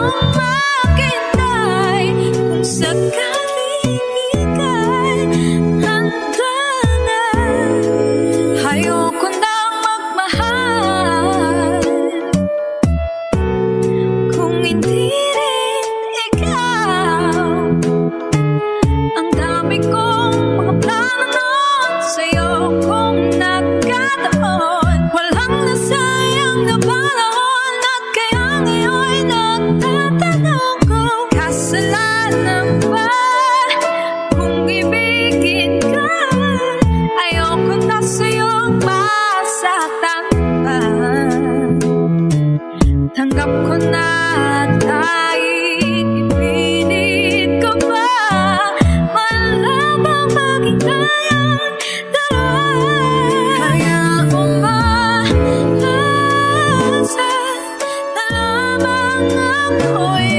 maghintay kung sakaling ika'y handa na. Ayoko nang magmahal kung hindi rin ikaw. Ang dami kong mga plano noon sa'yo kung nagkataon. Walang nasayang na panahon at kaya ngayon'y nagtatanong ko, kasalanan ba kung ibigin ka? Ayoko na sa'yong masaktan pa. Tanggap ko na kahit ipilit ko pa. Malabang maging tayong dalawa. Kaya umaasa na lamang ako'y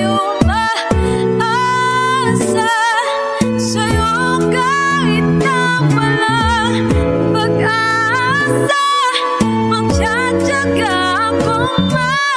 umaasa sa'yo kahit na walang pag-asa. Magtsatsaga akong